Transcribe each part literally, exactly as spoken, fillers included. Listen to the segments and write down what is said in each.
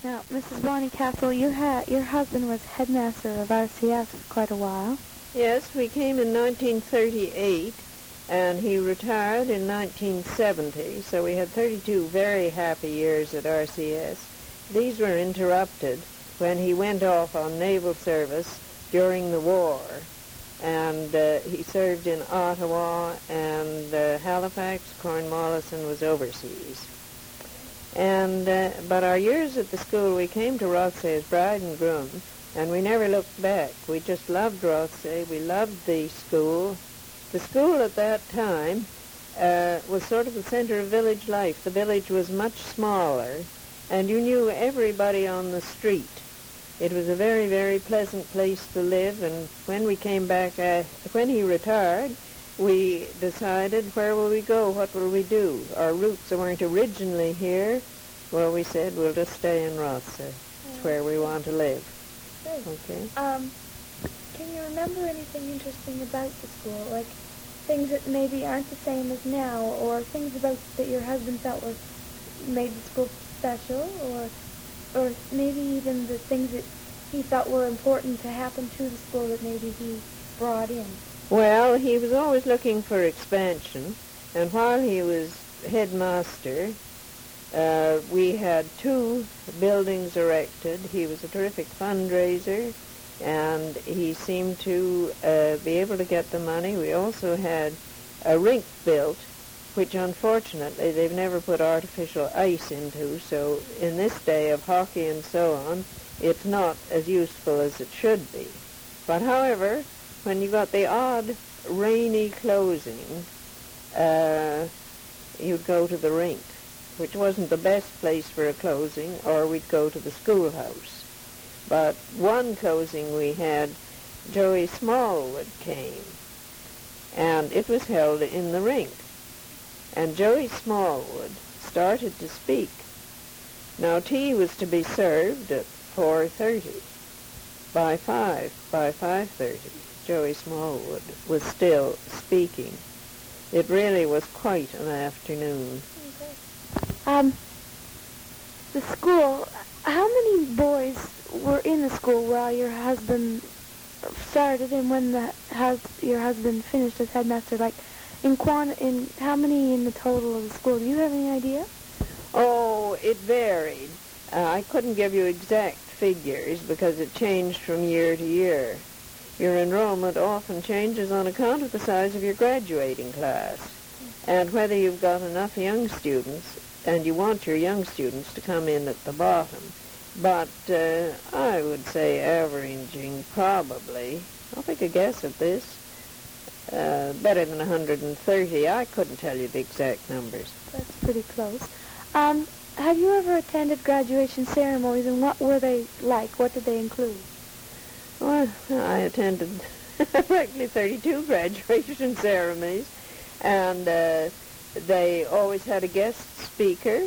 Now, Missus Bonnycastle, you had your husband was headmaster of R C S for quite a while. Yes, we came in nineteen thirty-eight, and he retired in nineteen seventy, so we had thirty-two very happy years at R C S. These were interrupted when he went off on naval service during the war, and uh, he served in Ottawa and uh, Halifax, Cornwallis, and was overseas. And uh, but our years at the school, we came to Rothsay as bride and groom, and we never looked back. We just loved Rothsay. We loved the school. The school at that time uh, was sort of the center of village life. The village was much smaller, and you knew everybody on the street. It was a very, very pleasant place to live, and when we came back, uh, when he retired, we decided, where will we go? What will we do? Our roots weren't originally here. Well, we said, we'll just stay in Rothsay. It's where we want to live. Great. Okay. Um, can you remember anything interesting about the school? Like things that maybe aren't the same as now, or things about that your husband felt was made the school special, or or maybe even the things that he thought were important to happen to the school that maybe he brought in? Well, he was always looking for expansion, and while he was headmaster, uh, we had two buildings erected. He was a terrific fundraiser, and he seemed to uh, be able to get the money. We also had a rink built, which unfortunately they've never put artificial ice into, so in this day of hockey and so on, it's not as useful as it should be. But however, when you got the odd rainy closing, uh, you'd go to the rink, which wasn't the best place for a closing, or we'd go to the schoolhouse. But one closing we had, Joey Smallwood came, and it was held in the rink. And Joey Smallwood started to speak. Now, tea was to be served at four thirty. By five, by five thirty, Joey Smallwood was still speaking. It really was quite an afternoon. Okay. Um, the school, how many boys were in the school while your husband started and when the hus- your husband finished as headmaster? Like, in quant- in how many in the total of the school? Do you have any idea? Oh, it varied. Uh, I couldn't give you exact figures because it changed from year to year. Your enrollment often changes on account of the size of your graduating class and whether you've got enough young students, and you want your young students to come in at the bottom. But uh, I would say averaging probably, I'll take a guess at this, uh, better than one hundred thirty. I couldn't tell you the exact numbers. That's pretty close. Um, have you ever attended graduation ceremonies, and what were they like? What did they include? Well, I attended practically thirty-two graduation ceremonies, and uh, they always had a guest speaker,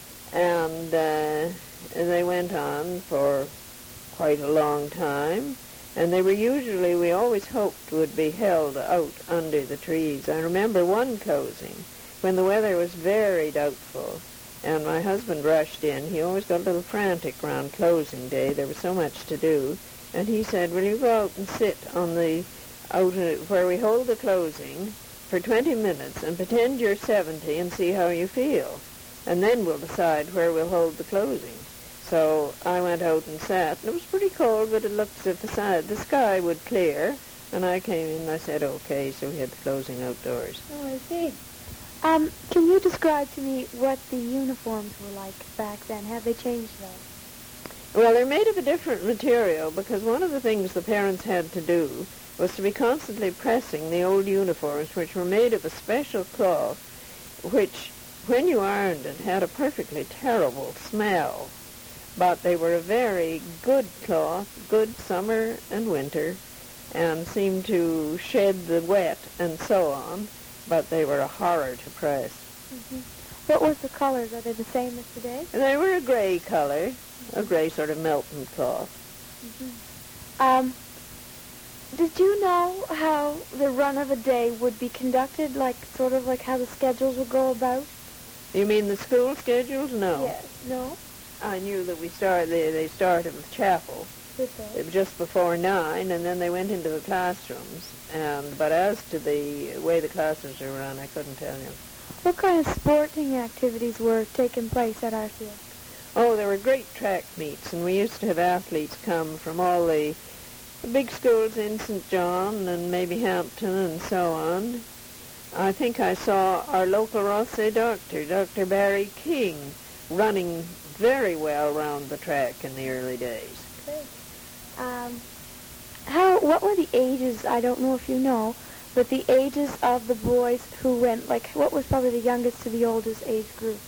and uh, they went on for quite a long time, and they were usually, we always hoped, would be held out under the trees. I remember one closing when the weather was very doubtful, and my husband rushed in. He always got a little frantic around closing day. There was so much to do. And he said, will you go out and sit on the, out uh, where we hold the closing for twenty minutes and pretend you're seventy and see how you feel. And then we'll decide where we'll hold the closing. So I went out and sat, and it was pretty cold, but it looked as if the, side, the sky would clear. And I came in and I said, okay, so we had the closing outdoors. Oh, I see. Um, can you describe to me what the uniforms were like back then? Have they changed though? Well, they're made of a different material because one of the things the parents had to do was to be constantly pressing the old uniforms, which were made of a special cloth, which, when you ironed it, had a perfectly terrible smell. But they were a very good cloth, good summer and winter, and seemed to shed the wet and so on, but they were a horror to press. Mm-hmm. What was the colors? Are they the same as today? They were a gray color, a gray sort of melton cloth. Mm-hmm. Um, did you know how the run of a day would be conducted, like sort of like how the schedules would go about? You mean the school schedules? No. Yes. No? I knew that we started, they, they started with chapel. Did they? It was just before nine, and then they went into the classrooms. And but as to the way the classes are run, I couldn't tell you. What kind of sporting activities were taking place at R C S? Oh, there were great track meets, and we used to have athletes come from all the, the big schools in Saint John and maybe Hampton and so on. I think I saw our local Rothsay doctor, Doctor Barry King, running very well round the track in the early days. Great. Um, how? What were the ages? I don't know if you know, but the ages of the boys who went. Like, what was probably the youngest to the oldest age group?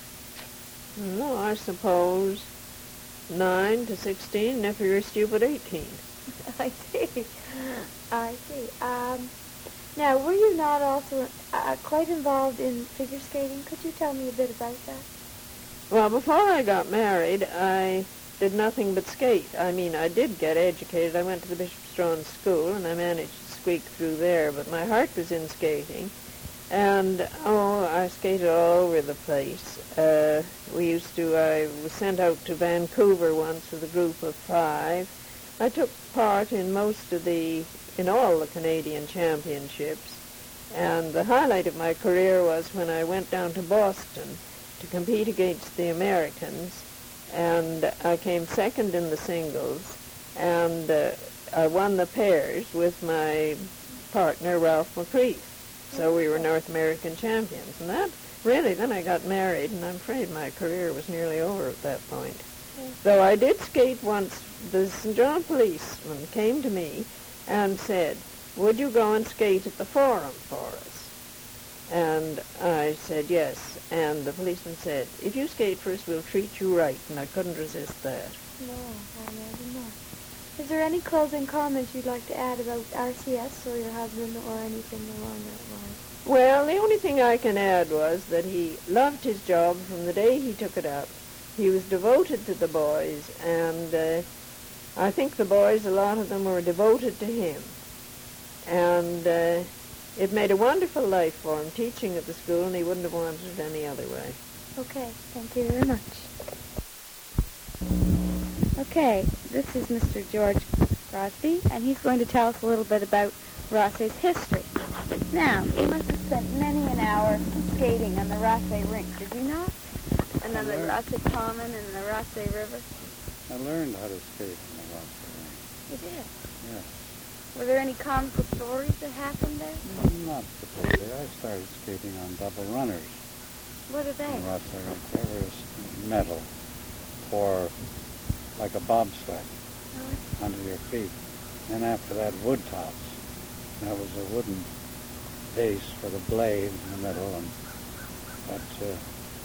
No, I suppose nine to sixteen, and if you're stupid, eighteen. I see. I see. Um, now, were you not also uh, quite involved in figure skating? Could you tell me a bit about that? Well, before I got married, I did nothing but skate. I mean, I did get educated. I went to the Bishop Strawn School, and I managed to squeak through there, but my heart was in skating. And, oh, I skated all over the place. Uh, we used to, I was sent out to Vancouver once with a group of five. I took part in most of the, in all the Canadian championships. And the highlight of my career was when I went down to Boston to compete against the Americans, and I came second in the singles, and uh, I won the pairs with my partner, Ralph McCreef. So we were North American champions. And that, really, then I got married, and I'm afraid my career was nearly over at that point. Yes. Though I did skate once. The Saint John policeman came to me and said, "Would you go and skate at the Forum for us?" And I said yes, and the policeman said, "If you skate for us, we'll treat you right," and I couldn't resist that. No, I imagine not. Is there any closing comments you'd like to add about R C S or your husband or anything along that line? Well, the only thing I can add was that he loved his job from the day he took it up. He was devoted to the boys, and uh, I think the boys, a lot of them were devoted to him. And uh, it made a wonderful life for him, teaching at the school, and he wouldn't have wanted it any other way. Okay, thank you very much. Okay, this is Mister George Crosby, and he's going to tell us a little bit about Rothsay's history. Now, you must have spent many an hour skating on the Rothsay rink, did you not? And on the Rothsay Common and the Rothsay River? I learned how to skate on the Rothsay rink. You did? Yes. Were there any comical stories that happened there? Not particularly. I started skating on double runners What are they? on the Rothsay rink. They were metal for like a bobsled Oh, under your feet. Then after that, wood tops. That was a wooden base for the blade in the middle, and that, uh,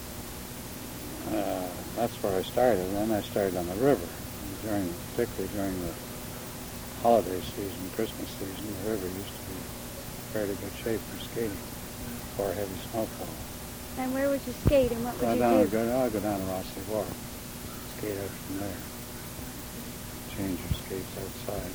uh, that's where I started. And then I started on the river, during, particularly during the holiday season, Christmas season. The river used to be in fairly good shape for skating before heavy snowfall. and where would you skate, and what would Well, you down, do? I'd go, I'd go down to Rothsay Wharf, skate out from there, change your skates outside.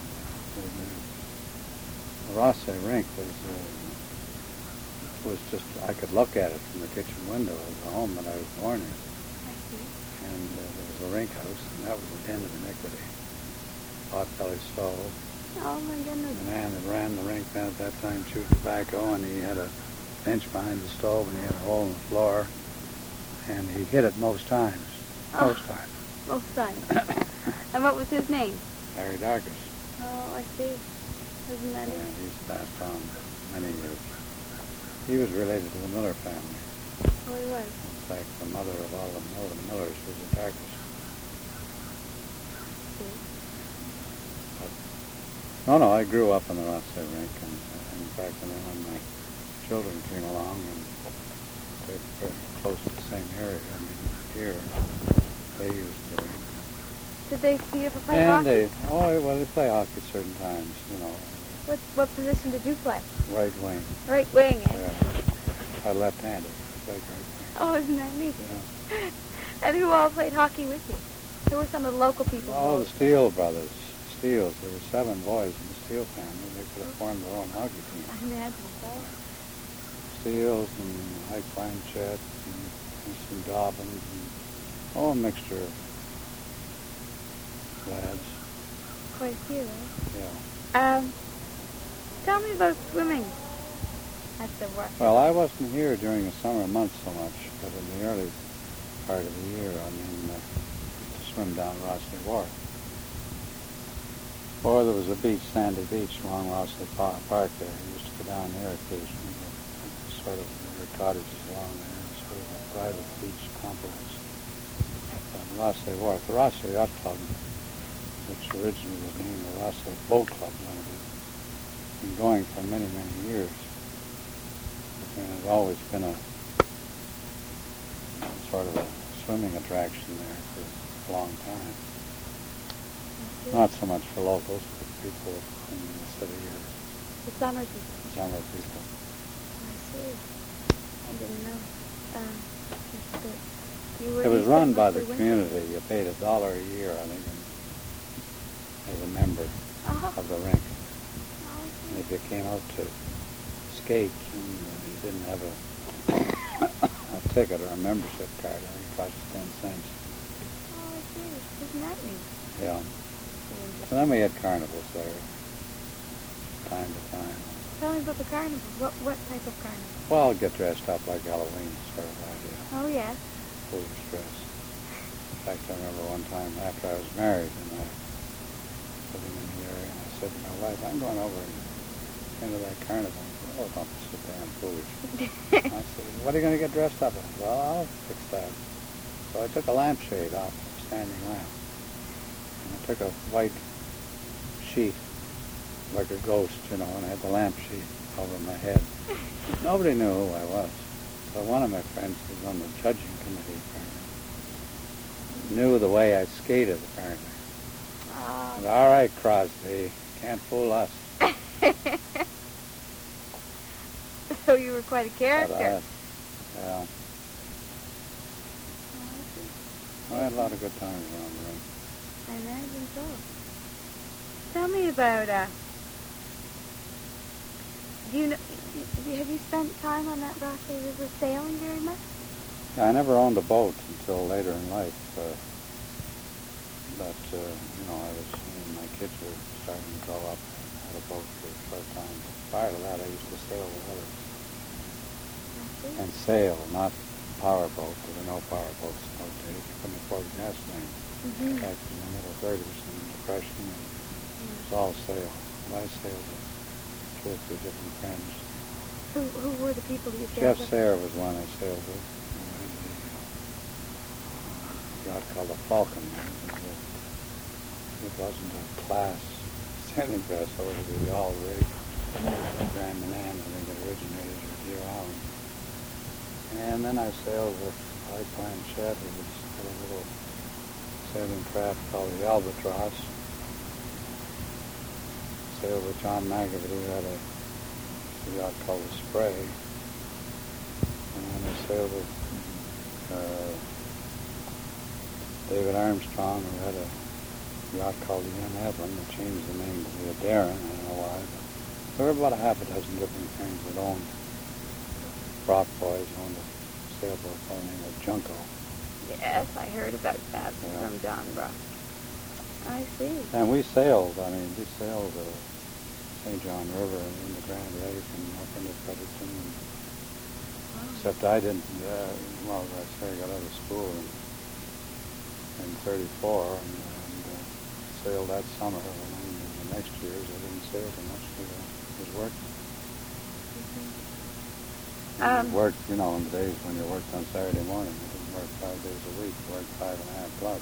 The Rothsay rink was uh, was just, I could look at it from the kitchen window of the home that I was born in. I see. And uh, there was a rink house, and that was the den of iniquity. Pot-bellied stove. Oh, my goodness. The man that ran the rink then at that time chewed tobacco, and he had a bench behind the stove, and he had a hole in the floor, and he hit it most times. Oh. Most times. Both sides. And what was his name? Harry Darkus. Oh, I see. Isn't that Yeah, it? he's passed on many years. He was related to the Miller family. Oh, he was. In fact, the mother of all the Miller Millers was a Darkus. See. No, no, I grew up in the Rothsay rink, and, and in fact, and then when my children came along, and they're very close to the same area, I mean, here, they used the rink. Did they see you ever play And hockey? they, oh, well, they play hockey at certain times, you know, What, what position did you play? right wing. Right wing, eh? Yeah. I left-handed. I played right wing. Oh, isn't that neat? Yeah. And who all played hockey with you? Who were some of the local people? Oh, the Steele brothers. Steeles. There were seven boys in the Steele family. They could have formed their own hockey team. I imagine so. Steeles and Ike Blanchett and Winston Dobbins and oh, a mixture of quite a few, eh? Yeah. Um, tell me about swimming at the Ross. Well, I wasn't here during the summer months so much, but in the early part of the year, I mean, uh, to swim down Rossley Wharf. Or there was a beach, Sandy Beach, along Rossley Pa- Park there. I used to go down there occasionally. But sort of, there were cottages along there, sort of a private beach complex. Um, Rossley Wharf, the Rossley Yacht Club, which originally was named the Rossley Boat Club, Limited, been going for many, many years. And there's always been a sort of a swimming attraction there for a long time. Not so much for locals, but people in the city or The summer people. summer people. I see. I didn't know. Um, that's good. You were It was you run said by the mostly community. You paid a dollar a year, I think, as a member winter? Uh-huh. of the rink. Oh, I And see. if you came out to skate and you didn't have a, a ticket or a membership card, I think it cost you ten cents. Oh, I see. Isn't that neat? Yeah. Interesting. And then we had carnivals there, time to time. Tell me about the carnival. What what type of carnival? Well, get dressed up like Halloween sort of idea. Oh, yes. Foolish dress. In fact, I remember one time after I was married and I was living in the area, and I said to my wife, I'm going over into that carnival. She said, oh, don't be so damn foolish. I said, what are you going to get dressed up as? Well, I'll fix that. So I took a lampshade off a standing lamp. And I took a white sheet, like a ghost, you know, and I had the lampshade over my head. Nobody knew who I was. So one of my friends who was on the judging committee, apparently, knew the way I skated, apparently. Oh. Said, all right, Crosby, can't fool us. So you were quite a But, character. uh, yeah, Oh, I see. I had a lot of good times around the ring. I imagine so. Tell me about, uh, do you know, y- have you spent time on that Rossley River sailing very much? Yeah, I never owned a boat until later in life. Uh, but, uh, you know, I was, when my kids were starting to grow up, I had a boat for a short time. But prior to that, I used to sail with others. I see. And sail, not power boat. There were no power boats in those days. You couldn't afford gasoline. Mm-hmm. Back in the middle thirties and the Depression, and it was all sail. And I sailed with two or three different friends. Who, who were the people you Jeff sailed with? Sayre was one I sailed with. And I had the uh, yacht called the Falcon. It, was a, it wasn't a class sailing vessel. It was the all rig. Grand Manan, I think it originated with Deer Island. And then I sailed with Ike Blanchett, who was had a little sailing craft called the Albatross. Sailed with John McAfee, who had a yacht called the Spray. And then I sailed with uh, David Armstrong, who had a yacht called the M. Evelyn. They changed the name to the Darren, I don't know why. But there were about a half a dozen different things that owned. Brock boys owned a sailboat by the name of Junko. Yes, I heard about that Yeah. from John Brock. I see. And we sailed, I mean, we sailed the Saint John River and into Grand Lake and up into Fredericton. And Wow. except I didn't, uh, well, as I say, I got out of school in, in thirty-four and, and uh, sailed that summer. And then in the next years, I didn't sail too much because I was working. Um, You worked, you know, in the days when you worked on Saturday morning. You didn't work five days a week. You worked five and a half plus.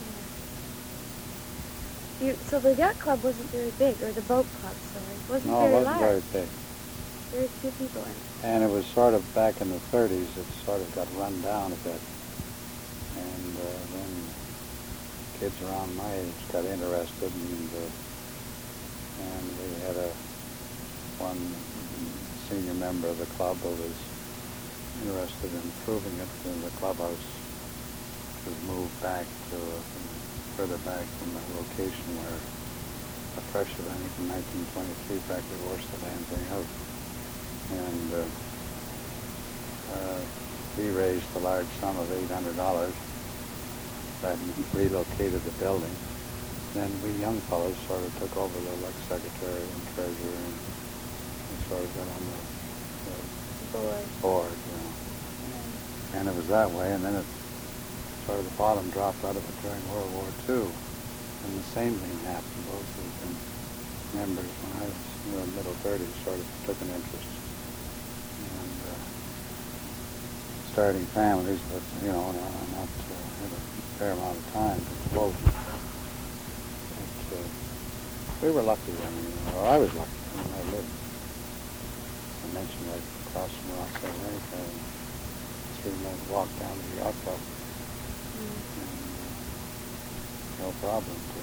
You, so the yacht club wasn't very big, or the boat club, sorry, wasn't No, very it wasn't large. very big. Very few people in it. And it was sort of back in the thirties, it sort of got run down a bit. And uh, then kids around my age got interested, and uh, and we had a one senior member of the club who was interested in improving it, and the clubhouse was moved back to uh, further back from the location where the pressure, I think, in nineteen twenty-three practically washed the damn thing out. And uh, uh, we raised a large sum of eight hundred dollars that relocated the building. Then we young fellows sort of took over the like secretary and treasurer, and we sort of got on the, the Board. board, you know. And it was that way, and then it sort of the bottom dropped out of it during World War Two, and the same thing happened. Both of them members, when I was in the middle thirties, sort of took an interest, and uh, starting families, but you know, not, not uh, had a fair amount of time to devote. But uh, we were lucky. I mean, or I was lucky. I mean, I lived. I mentioned right across from Rockville Lake. I three minutes walk down to the yacht club, Mm. and uh, no problem to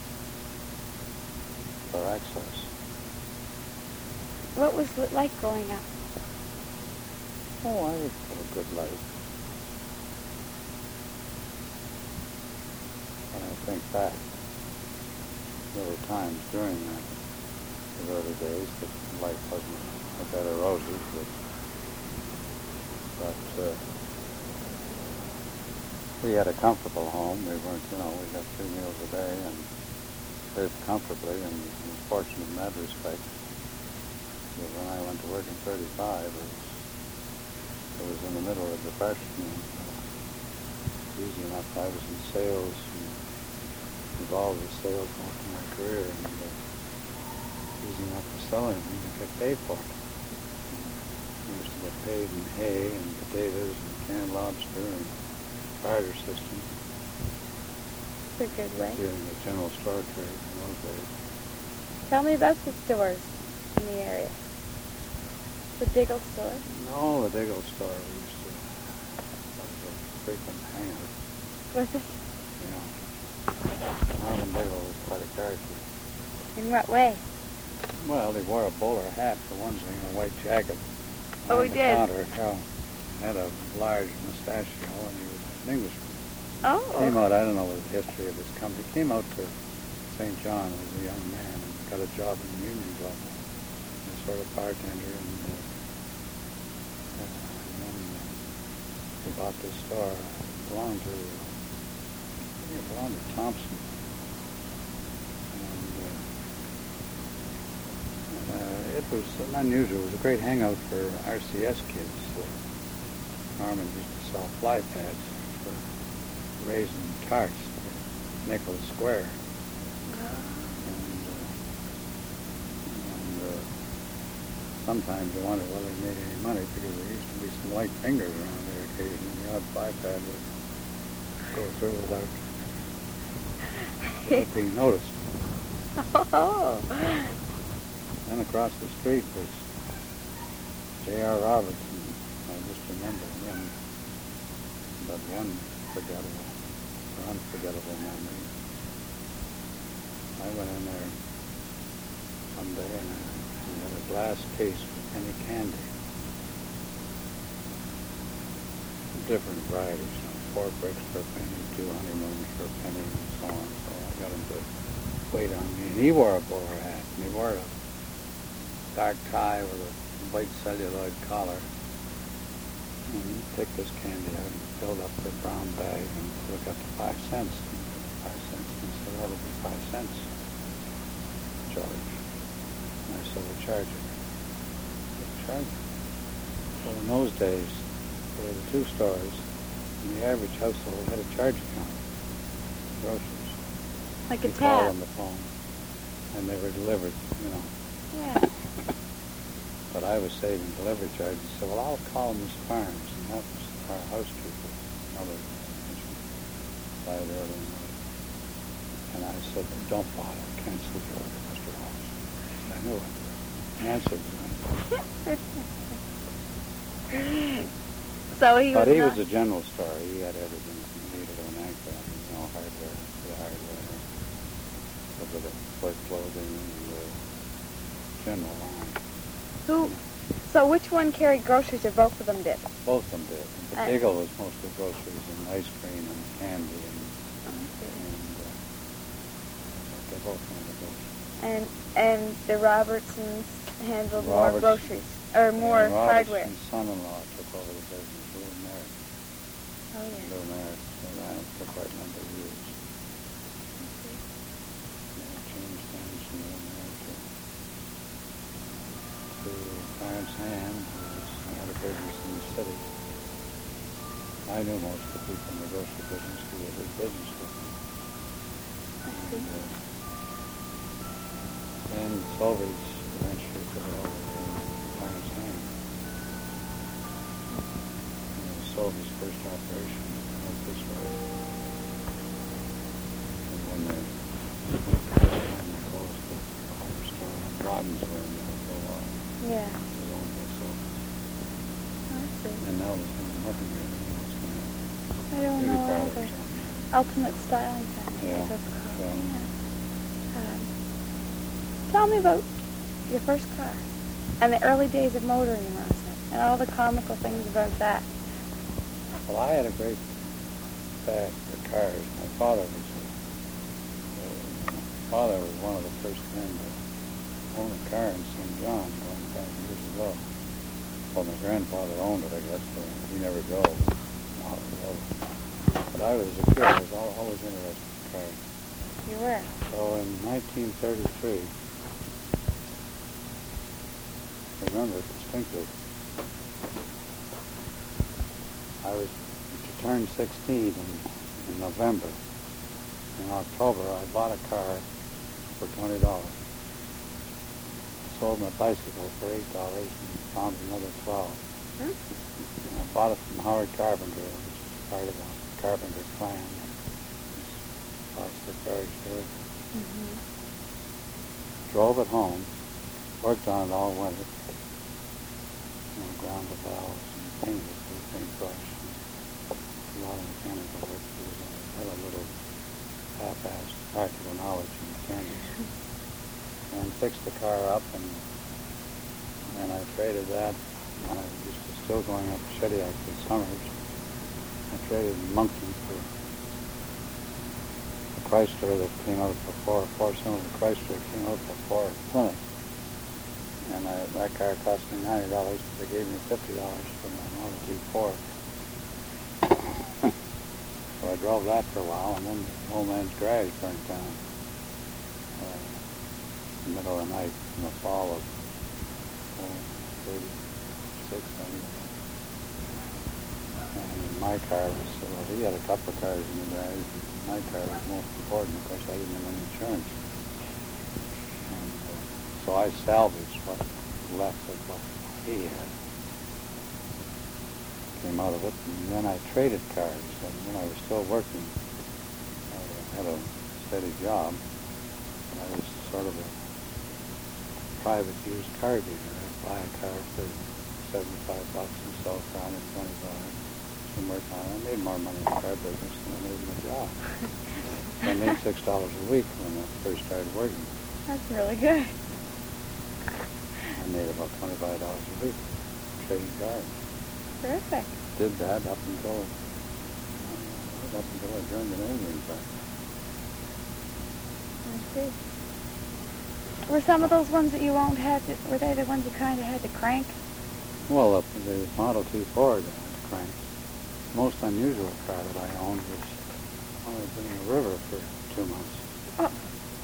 for access. What was it like growing up? Oh, I had a good life. When I think back, there were times during that, the early days that life wasn't a bed of roses, but, but uh, we had a comfortable home. We weren't, you know, we got three meals a day and lived comfortably, and was fortunate in that respect. But when I went to work in thirty-five, it was, it was in the middle of the Depression, and uh, easy enough. I was in sales, and involved with sales most of my career, and uh, easy enough to sell anything and get paid for it. We used to get paid in hay and potatoes and canned lobster and barter system, It's a good way. dealing with general store trade in those days. Tell me about the stores in the area. The Diggle store. No, the Diggle store we used to, that was a frequent hangout, Was it? you know. Norman Diggle was quite a character. In what way? Well, he wore a bowler hat for one thing, and a white jacket. Oh, On he the did? Counter, yeah. Had a large mustachio, and he was an Englishman. Oh. Came out, I don't know the history of his company. Came out to Saint John as a young man and got a job in the Union Club. A sort of bartender, and, uh, uh, and then uh, he bought this store. It belonged to, I think it belonged to Thompson. And uh, uh, it was unusual. It was a great hangout for R C S kids. Uh, Norman used to sell fly pads for raisin tarts, nickel square. And, uh, and uh, sometimes you wonder whether he made any money, because there used to be some light fingers around there occasionally. The odd fly pad would go through without, without being noticed. Oh. Then across the street was J R Robertson. I just remember him, but one forgettable, or unforgettable memory. I went in there one day, and he had a glass case with penny candy. Different varieties, you know, four bricks for a penny, two honeymoons for a penny, and so on. So I got him to wait on me. And he wore a bowler hat, and he wore a dark tie with a white celluloid collar. And he picked this candy out and filled up the brown bag and took up to five cents. Five cents. And he said, that'll be five cents, George. And I said, we'll charge it. We'll charge it. Well, in those days, there were the two stores, and the average household had a charge account, groceries. Like a You call tab. on the phone, and they were delivered, you know. Yeah. But I was saving delivery charges. So, well, I'll call Miss Farms, and that was our housekeeper, mother, died early in life. And I said, don't bother, cancel the order, Mister Holmes. I knew it. Answered. So he was But he not... was a general store. He had everything you needed on that guy. You know, hardware, the hardware, the bit of work clothing, and the general line. Who... So which one carried groceries, or both of them did? Both of them did. The Uh, Diggle was mostly groceries and ice cream and candy, and, and uh, they both handled groceries. And and the Robertsons handled more Robertson- groceries, or more and hardware. Robertson's son-in-law took over the business, Lou Merritt. Oh, yeah. Lou Merritt, so ran it for quite a number of years. Prince Anne, who was, had a business in the city. I knew most of the people in the grocery business because they did business with me. And, uh, and Solvy's eventually put it over in Prince Anne. And it was Solvy's first operation up this way. And when they, when they closed the hardware store on Robbins were in there for a while. Yeah. It was owned by Solvay. I see. And now there's nothing there. I don't know either. Ultimate Styling Center. Yeah. Is what it's called. Yeah. Yeah. Um, tell me about your first car and the early days of motoring in Rossett and all the comical things about that. Well, I had a great bag for cars. My father was a, uh, my father was one of the first men to own a car in Saint John going back years ago. Well, my grandfather owned it, I guess, but he never drove. But I was a kid. I was al- always interested in cars. You were? So in nineteen thirty-three, I remember it distinctly. I was to turn sixteen in, in November. In October, I bought a car for twenty dollars. Sold my bicycle for eight dollars and found another twelve. Hmm? And I bought it from Howard Carpenter, which is part of the Carpenter clan. It's Foster Parish there. Mm-hmm. Drove it home, worked on it all winter. You know, ground the valves and painted it with a paintbrush. And a lot of mechanical work because I had a little half-assed practical knowledge in mechanics. And fixed the car up, and and I traded that. I used to still going up to Shediac for summers. I traded Monkey for a Chrysler that came out before, four-cylinder Chrysler came out before Plymouth. And I, that car cost me ninety dollars, but they gave me fifty dollars for my Model T Ford. So I drove that for a while, and then the old man's garage burnt down. Uh, in the middle of the night in the fall of oh, thirty-six, I think. And my car was, well, he had a couple of cars in the garage. My car was most important. Of course, I didn't have any insurance. And, uh, so I salvaged what left of what he had. Came out of it, and then I traded cars. And when I was still working, I had a steady job. I was sort of a private used car dealer. I'd buy a car for seventy-five bucks and sell it for one hundred twenty-five. And work on it. I made more money in the car business than I made in the job. I made six dollars a week when I first started working. That's really good. I made about twenty-five dollars a week trading cars. Terrific. Did that up until uh, up until I joined the Navy, in fact. I see. Were some of those ones that you owned had to, were they the ones you kind of had to crank? Well, uh, the Model T Ford I had cranked. Most unusual car that I owned was only been in the river for two months. Oh.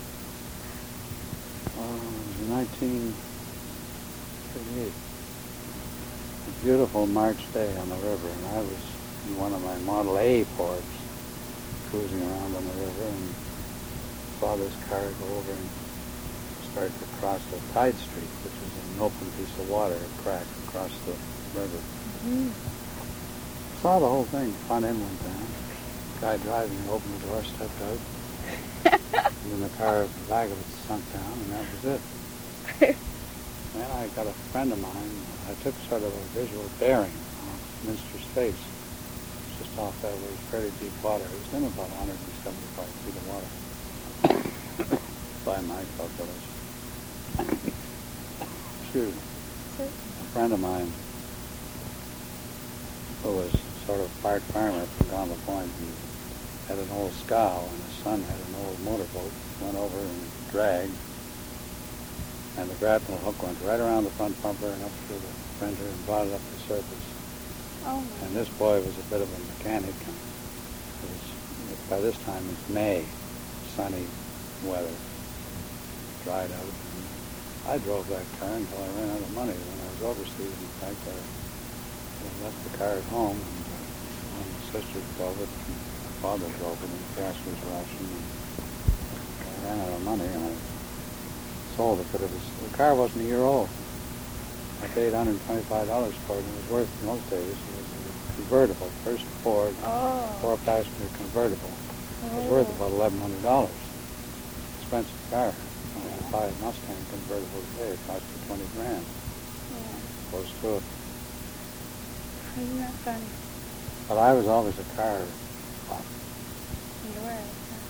Uh, it was in nineteen thirty-eight. A beautiful March day on the river, and I was in one of my Model A Fords cruising around on the river and saw this car go over and start to cross the Tide Street, which is an open piece of water, a crack across the river. Mm-hmm. Saw the whole thing. Front end went down. Guy driving opened the door, stepped out. And then the car, the back of it sunk down, and that was it. Then I got a friend of mine. I took sort of a visual bearing on Minster's Face. It's just off that way, fairly deep water. It was in about one hundred seventy-five feet of water. By my calculation. Excuse me. A friend of mine who was sort of part farmer from down the point, he had an old scow, and his son had an old motorboat, went over and dragged, and the grapnel hook went right around the front bumper and up through the fender and brought it up to the surface. Oh. And this boy was a bit of a mechanic, and it was, by this time it's May, sunny weather, dried out. And I drove that car until I ran out of money when I was overseas. In fact, I, I left the car at home, and uh, one of my sisters drove it, and my father drove it, and gas was rationed, and I ran out of money, and I sold it, but it was, the car wasn't a year old. I paid one hundred twenty-five dollars for it, and it was worth, in those days, it was a convertible, first Ford, Oh. four-passenger convertible. It was Oh. worth about eleven hundred dollars. Expensive car. I could buy a Mustang convertible today. It cost me twenty grand. Yeah. Close to it. Isn't that funny? But I was always a car buff. You were.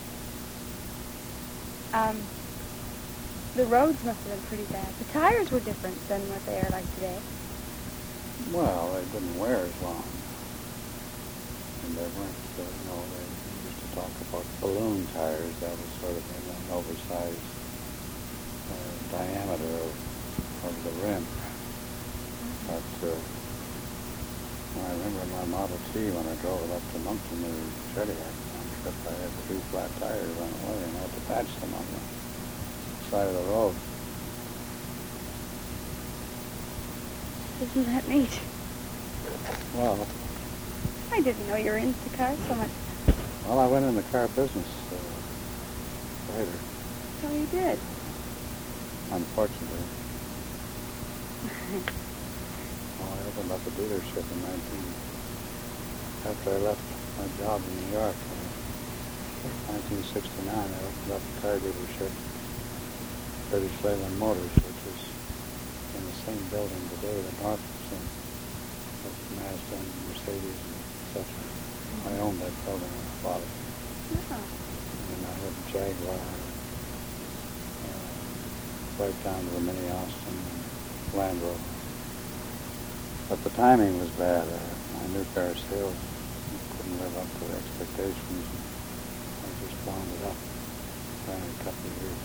huh? Um, the roads must have been pretty bad. The tires were different than what they are like today. Well, they didn't wear as long. And they weren't, uh, you know, they used to talk about balloon tires. That was sort of an oversized uh, diameter of, of the rim. But uh, I remember my Model T when I drove it up to Moncton or Shediac on a trip, I had two flat tires on the way and I had to patch them on the side of the road. Isn't that neat? Well, I didn't know you were into cars so much. well, I went in the car business uh, later, So you did. unfortunately. Well, I opened up a dealership in nineteen after I left my job in New York. In nineteen sixty-nine, I opened up a car dealership, British Leyland Motors, which is in the same building today that Northrup's in, with Mazda and Mercedes and et cetera. I owned that building when I bought it. Oh. And I had a Jaguar, uh, right down to the Mini Austin and Land Rover. But the timing was bad. Uh, my new car sales couldn't live up to the expectations. I just wound it up. Ran it a couple of years.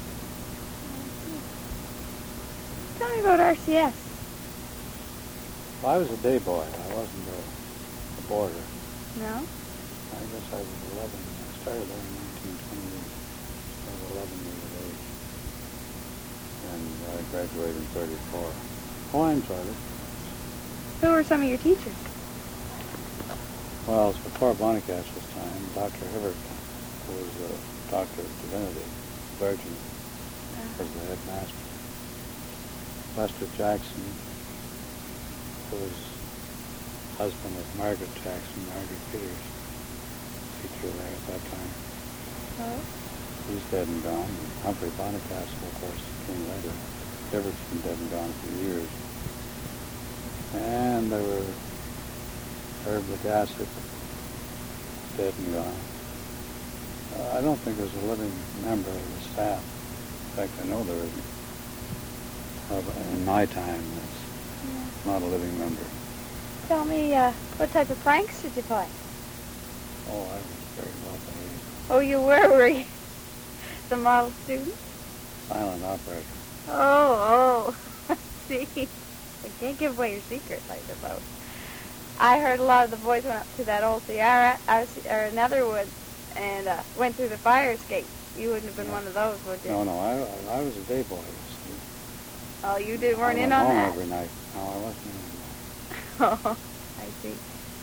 Tell me about R C S. Well, I was a day boy. I wasn't a, a boarder. No? I guess I was eleven. I started there in nineteen twenty-eight. I was eleven years of age. And I graduated in thirty-four. Oh, I enjoyed it. Who were some of your teachers? Well, it was before Bonnicastle's time. Doctor Hibbert, who was a doctor of divinity, clergyman, was the headmaster. Lester Jackson, who was husband of Margaret Jackson, Margaret Peters, teacher there at that time. Oh. He's dead and gone. And Humphrey Bonnicastle, of course, came later. Hibbert's been dead and gone for years. And there were Herb Legassick, dead and gone. Uh, I don't think there's a living member of the staff. In fact, I know there isn't. Uh, in my time, there's Yeah. not a living member. Tell me, uh, what type of pranks did you play? Oh, I was very well behaved. Oh, you were, were you? The model student? Silent operator. Oh, oh. See? I can't give away your secrets, I suppose. I heard a lot of the boys went up to that old Sierra, or, or Netherwood, and uh, went through the fire escape. You wouldn't have been Yeah. one of those, would you? No, no, I, I was a day boy. You see. Oh, you did, weren't I in went on home that? every night. No, I wasn't in on that. Oh, I see.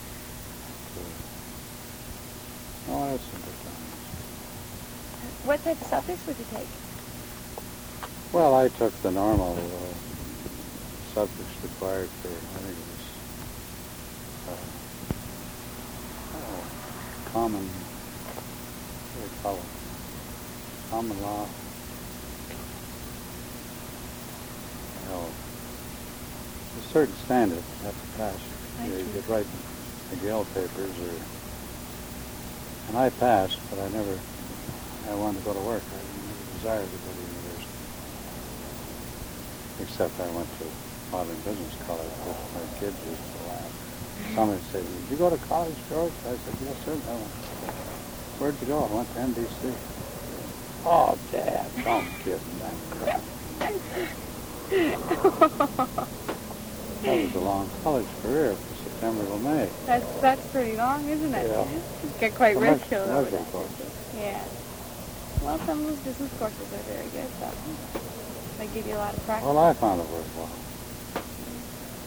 But, uh, oh, I had some good times. What type of subjects would you take? Well, I took the normal uh, subjects required for, I think it was uh, oh, common, what do they call it? Common law. You know, a certain standard you have to pass. I You, you see. could write McGill papers, or, and I passed, but I never, I wanted to go to work. I never desired to go to university. Except I went to modern business college, which my kids used to laugh. Somebody said, did you go to college, George? I said, yes, sir. I went. Where'd you go? I went to N B C. Oh, Dad, don't give me that crap. That was a long college career from September till May. That's that's pretty long, isn't it? Yeah. You get quite Commercial- ridiculed over commercial that. courses. Yeah. Well, some of those business courses are very good, though. They give you a lot of practice. Well, I found it worthwhile.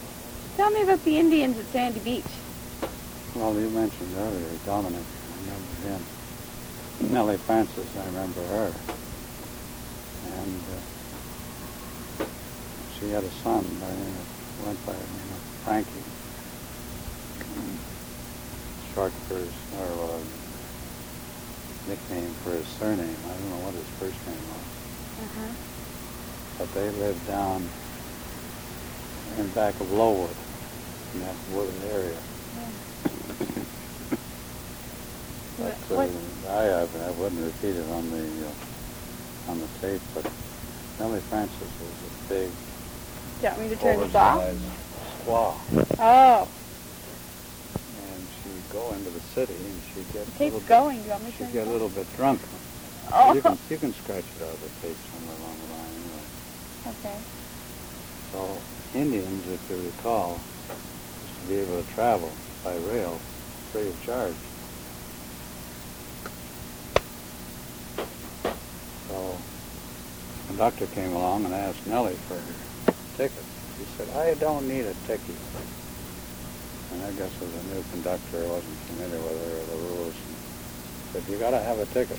Tell me about the Indians at Sandy Beach. Well, you mentioned earlier Dominic. I remember him. Nellie Francis, I remember her. And uh, she had a son by the name of, went by the name of Frankie. Short for his, or uh, nickname for his surname. I don't know what his first name was. Uh-huh. But they lived down in back of Lowood, in that wooded area. But uh, I, I I wouldn't repeat it on the uh, on the tape, but Nellie Francis was a big, Do you want me to turn this off? oversized squaw, Oh. and she'd go into the city and she'd get The a tape's little going. Do you want me bit, to turn she'd get it a off? little bit drunk. Oh. You can you can scratch it out of the tape somewhere along the line anyway. Okay. So Indians, if you recall, used to be able to travel by rail free of charge. So the conductor came along and asked Nellie for her ticket. She said, "I don't need a ticket." And I guess as a new conductor, I wasn't familiar with her or the rules. And said, "You got to have a ticket."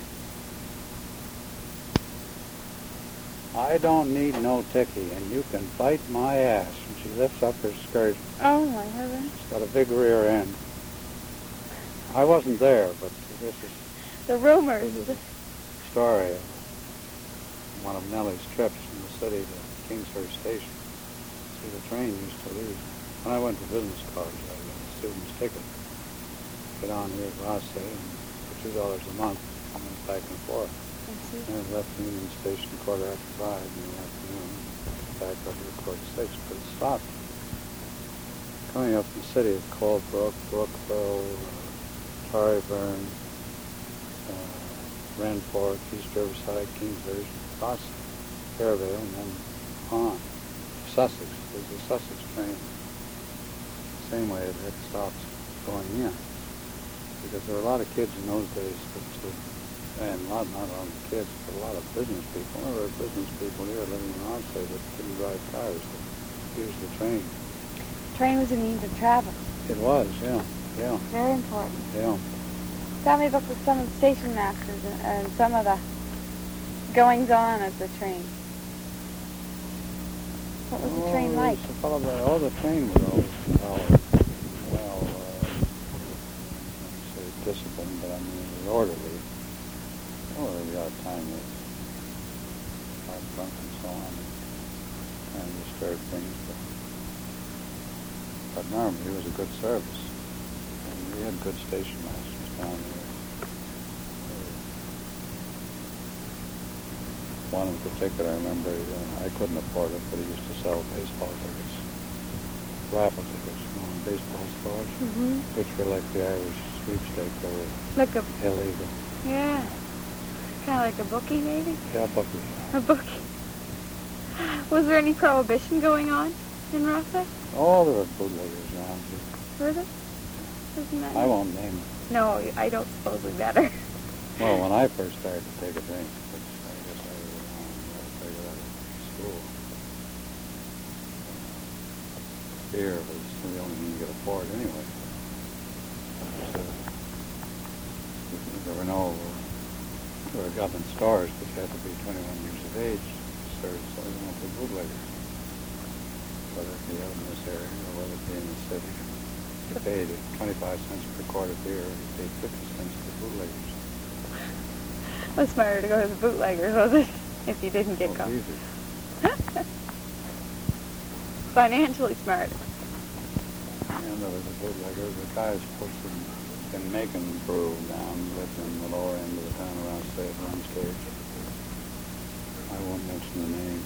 "I don't need no ticky, and you can bite my ass." And she lifts up her skirt. Oh, my heavens. She's got a big rear end. I wasn't there, but this is The rumors. this is a story of one of Nellie's trips from the city to Kingshurst Station. See, the train used to leave. When I went to business college, I got a student's ticket. Get on here at Rothsay, and for two dollars a month, I went back and forth. I see. And I left Union Station quarter after five in the afternoon, back up to quarter six, but it stopped. Coming up from the city of Colebrook, Brookville, uh, Torreyburn, uh, Renport, East Riverside, Kingshurst, across Fairvale, and then on to Sussex. There's a Sussex train. The same way it had stops going in. Because there were a lot of kids in those days that would, and not, not only kids, but a lot of business people. There were business people here living in Rothsay that didn't drive cars, that used the train. Train was a means of travel. It was, yeah, yeah, Very important. yeah. Tell me about the, some of the station masters and, and some of the goings-on of the train. What was the train Oh, like? it's a fellow that- oh, the train was always well, well uh, I wouldn't say disciplined, but I mean it was orderly. Oh, there was a time that got drunk and so on, and disturbed things, but, but normally it was a good service. And we had good station masters down there. One in particular, I remember, uh, I couldn't afford it, but he used to sell baseball tickets, raffle tickets, you know, baseball stores, Mm-hmm. which were like the Irish sweepstake, they were Like a, illegal. yeah, kind of like a bookie, maybe? Yeah, bookie. A bookie. Was there any prohibition going on in Rothsay? Oh, there were bootleggers around here. Were there? Isn't that I won't name them. No, I don't suppose we better. Well, when I first started to take a drink, which I guess I was around, I figured out of school, beer was the only thing you could afford anyway. So, there were no, there were government stores, but you had to be twenty-one years of age to serve, so you went to bootleggers. Whether it be out in this area or whether it be in the city. You paid twenty-five cents per quart of beer, you paid fifty cents to the bootleggers. It was smarter to go to the bootleggers, was it? If you didn't get Oh, caught. easy. Financially smart. And there was a bootlegger, the guy was supposed to have been making brew down, lived in the lower end of the town around, say, at one stage. I won't mention the name.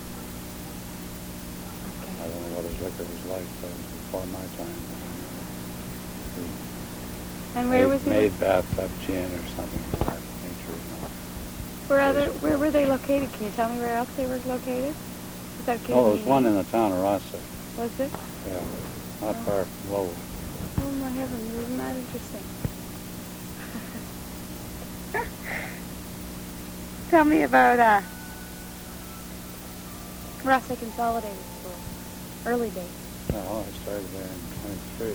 I don't know what his liquor was like, but it was before my time. And where made, was he? Made bathtub gin or something of that nature. You know. Where other? Where were they located? Can you tell me where else they were located? Without giving Oh, there me was one in names. the town of Rothsay. Was it? Yeah, not far from Lowell. Oh my heavens! Isn't that interesting? Tell me about uh, Rothsay Consolidated School. Early days. Well, I started there in twenty-three.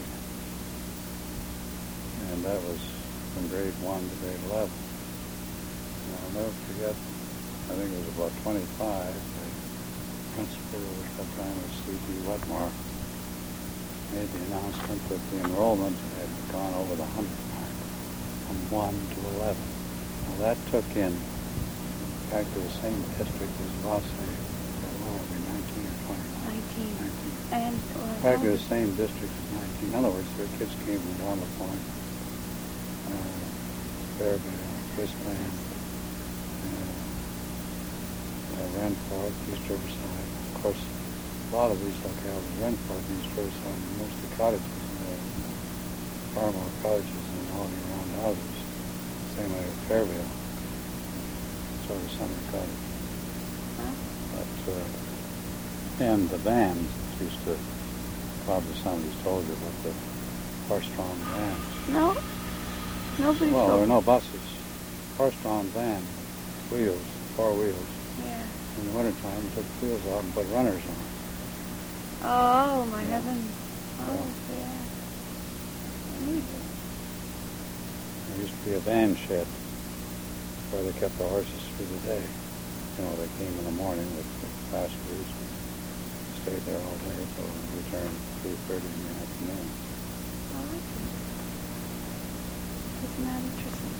And that was from grade one to grade eleven. And I'll never forget, I think it was about twenty-five, the principal at that time was C D Wetmore, made the announcement that the enrollment had gone over the hundred mark, from one to eleven. Well, that took in, back to the same district as Rosslyn, well, it'd be nineteen or twenty. Nineteen. nineteen. And uh, Back to the same district as nineteen. In other words, their kids came from Walla Point, uh, Fairvale, Quistland, uh, uh, Renfort, East Riverside. Of course, a lot of these locales, Renfort, East Riverside, and mostly cottages, uh, farmhouse cottages and all year-round houses. Same way with Fairvale, sort of summer cottage. Huh? But, uh, and the vans used to, probably somebody's told you about the horse-drawn vans. No. Nobody Well, there told were no buses. Horse-drawn van, wheels, four wheels. Yeah. In the wintertime, we took the wheels off and put runners on. Oh, my Yeah. heavens. Oh, yeah. Neat. There used to be a van shed where they kept the horses through the day. You know, they came in the morning with the fast foods and stayed there all day until they returned at three thirty in the afternoon. Oh, I see. Isn't that interesting?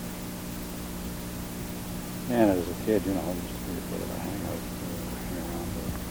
And as a kid, you know, it used to be a bit of a hangout uh, around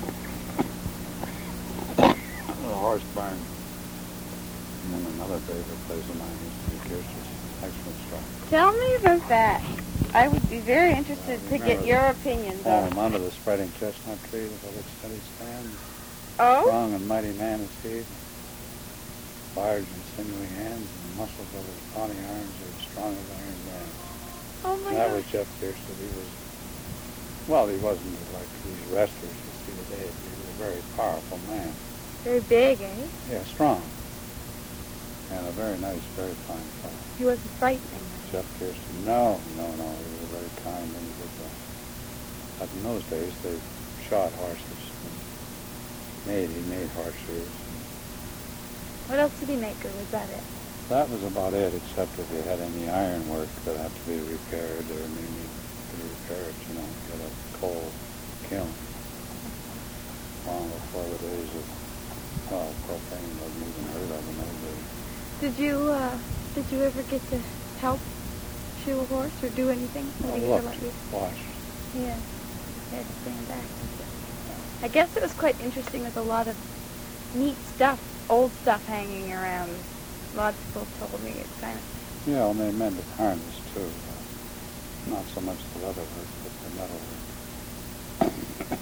the little horse barn. And then another favorite place of mine used to be Kirsty's Excellent Shop. Tell me about that. I would be very interested to get Remember your opinions Home on. under the spreading chestnut tree, the village steady stand. Oh? Strong and mighty man is he. Large and sinewy hands and muscles of his bony arms are strong as iron bands. Oh, my That God. was Jeff Kirsten. He was, well, he wasn't like these wrestlers you see today. He was a very powerful man. Very big, eh? Yeah, strong. And a very nice, very fine fellow. He wasn't frightening. Jeff Kirsten. No, no, no. He was a very kind individual. But in those days, they shot horses. Made, he made horseshoes. What else did he make, or was that it? That was about it, except if you had any iron work that had to be repaired or maybe to repair it, you know, get a coal kiln. Long before the days of, well, propane wasn't even heard of in those days. Did you, uh, did you ever get to help shoe a horse or do anything? Or I did he looked, let you? watched. Yeah. You had to stand back. I guess it was quite interesting with a lot of neat stuff, old stuff hanging around. A lot of people told me it's kind of... Yeah, and they mended harness too. Uh, not so much the leather work, but the metal work.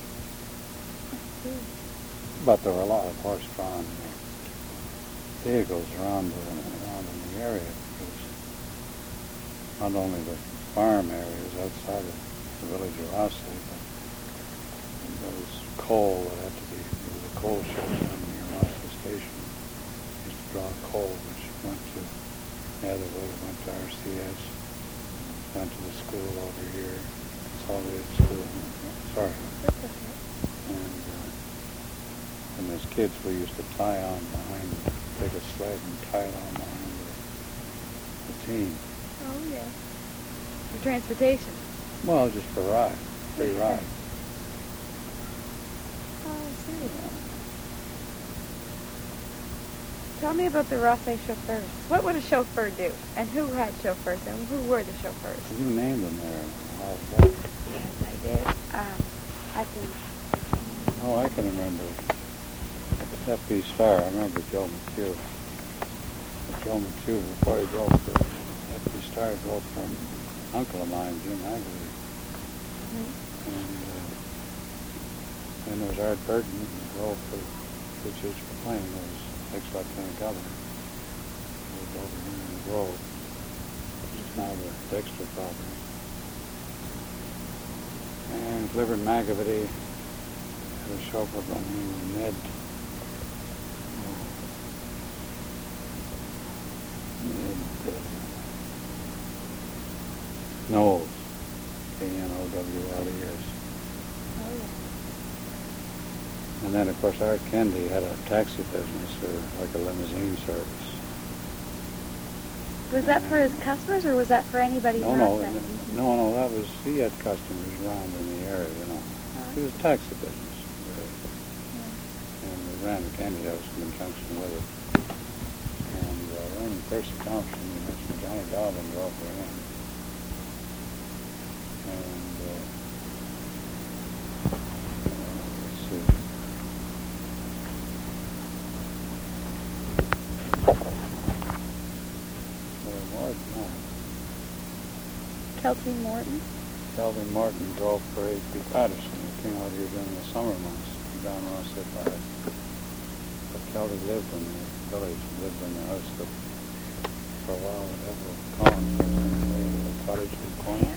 But there were a lot of horse-drawn vehicles around, the, around in the area, because not only the farm areas outside of the village of Rossley, but there was coal that had to be, there was a coal shed down near Rossley Station. Used to draw coal, which went to Netherwood, went to R C S, went to the school over here, Consolidated School. Sorry. That's okay. And, uh, and as kids, we used to tie on behind, take a sled and tie it on behind the, the team. Oh, yeah. For transportation. Well, just for ride, free ride. Oh, I see. Tell me about the Rossley chauffeurs. What would a chauffeur do? And who had chauffeurs? And who were the chauffeurs? You named them there a while back. Yes, I did. Um, I can... Oh, I can remember. F B Star, I remember Joe McHugh. Joe McHugh, before he drove for F B Star, drove for an uncle of mine, Jim Hagley. Mm-hmm. And uh, then there was Art Burton, who drove for H H McLean, who was ex-lieutenant governor. He was over here in the Grove, which is now the Dexter property. And Clifford McAvity had a chauffeur by the name of Ned. uh, Ned uh, Knowles, K N O W L E S. Oh, yeah. And And then, of course, Art Kennedy had a taxi business, or like a limousine service. Was that for his customers, or was that for anybody No, in no, Rothsay? no, no, that was, he had customers around in the area, you know. Oh. It was a taxi business. Really. And we ran the candy house in conjunction with it. And uh, then Percy Thompson, you mentioned Johnny Dobbin drove her in. And, uh, let's see. Well, more than that. Kelty Morton? Calvin Martin drove for H P Patterson, who came out here during the summer months, down Rossett Park. But Kelly lived in the village, lived in the house that for a while at Everett Collins, the cottage in the corner.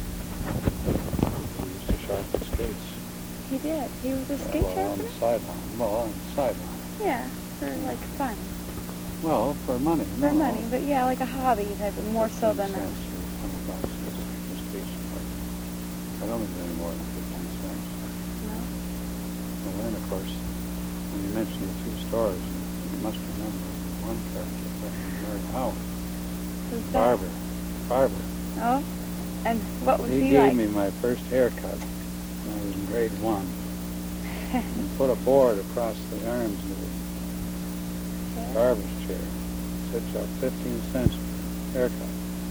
He used to sharpen skates. He did. He was a skate well, on the sharpener? sideline. Well, on the sideline. Yeah, for like fun. Well, for money. For no. money, but yeah, like a hobby type, of more so than a... fifteen cents or twenty bucks is a skate sharpener. I don't think it's any more than fifteen cents. No. And then, of course, when you mention the two stores, you must remember one character, Mary Howard. Who's that? Barber. Barber. Oh? And what was He he, gave like? me my first haircut when I was in grade one. And put a board across the arms of the barber's chair. Said you have fifteen cents haircut.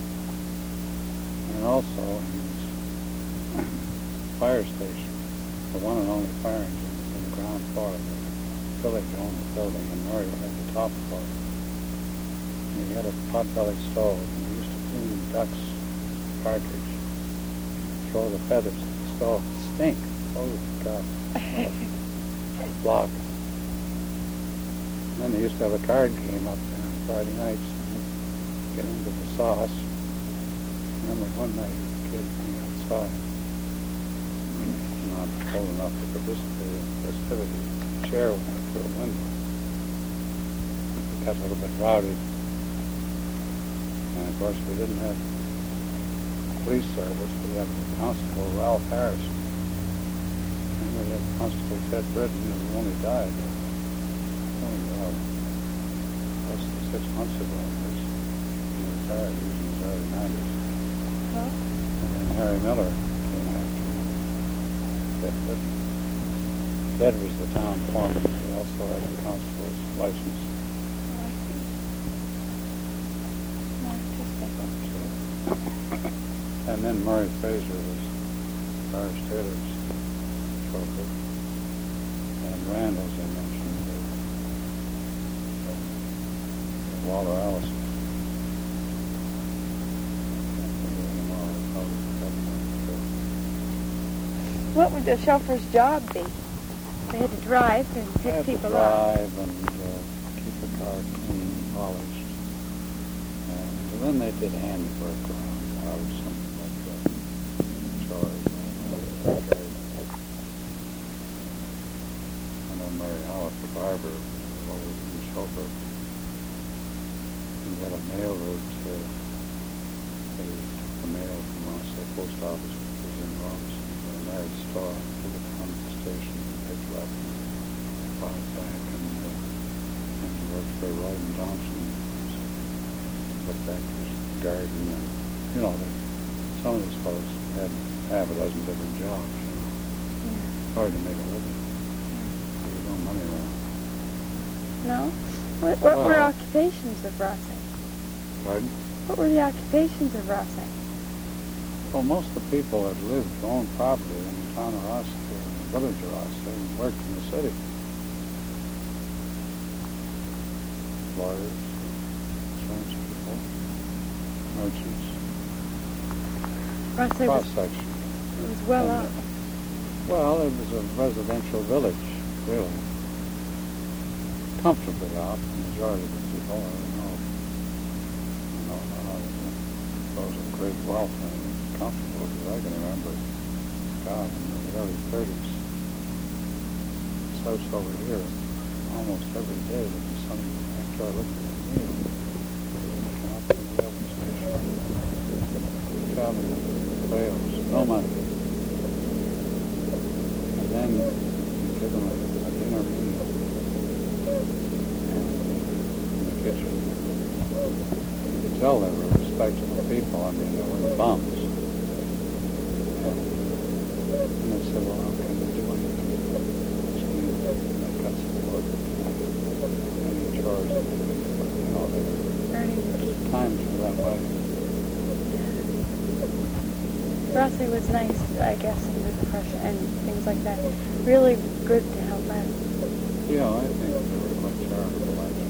And also in his fire station, the one and only fire engine was in the ground floor of the village owned the building, and Murray had the top floor. And he had a pot-bellied stove, and he used to clean ducks' cartridge, throw the feathers at the stove. Stink. Oh, God. Block. And then they used to have a card game up there on Friday nights, and get into the sauce. I remember one night, a kid being outside, not old enough to participate in the festivities. The chair went out through a window. It got a little bit rowdy. And of course, we didn't have police service. We had the constable, Ralph Harrison. And we had Constable Ted Britton, who only died only uh, less than six months ago. He retired. He was in his early nineties. Huh? And then Harry Miller came after Ted Britton. Ted was the town foreman. He also had the constable's license. Oh, I see. More interesting. And then Murray Fraser was Doris Taylor's chauffeur. And Randall, as I mentioned, uh, uh, Waller Allison. What would the chauffeur's job be? They had to drive and I pick had to people up. drive and uh, keep the car clean and polished. And then they did handiwork around the house, something like that. Chores. Okay. And then Mary Howard, the barber, was always the chauffeur. We had a mail route to they took the mail from us, the post office, which was in Robinson. Married store to the down to the station and picked her up and brought it back, and, uh, and he worked for Roy and Johnson. Put back to his garden, and you know, the, some of these folks had half a dozen different jobs. You know. Yeah. Hard to make a living. There was no money around. No? What, what were Well- occupations of Rothsay? Pardon? What were the occupations of Rothsay? Well, most of the people that lived, owned property in the town of Rossett, the village of Rossett, worked in the city. Lawyers, insurance people, merchants, Rothsay was, cross-section. it was well And, up. Well, it was a residential village, really. Comfortably up, the majority of the people, I don't know, I don't know how those of great wealth and comfortable, because I can remember, God, in the early thirties, this house over here, almost every day there was something after I looked at the news. Looking up to the railway station. Cabin, rails, no money. And then you give them a, a dinner You could tell they were respectable people. I mean, they were bums. And, and I said, well, how can they do anything? So we, they cut some wood, any chores, you know, they Earning the keep. times were that way. For us, it was nice, I guess, in the Depression and things like that. Really good to help out. Yeah, I think they were quite charitable, actually.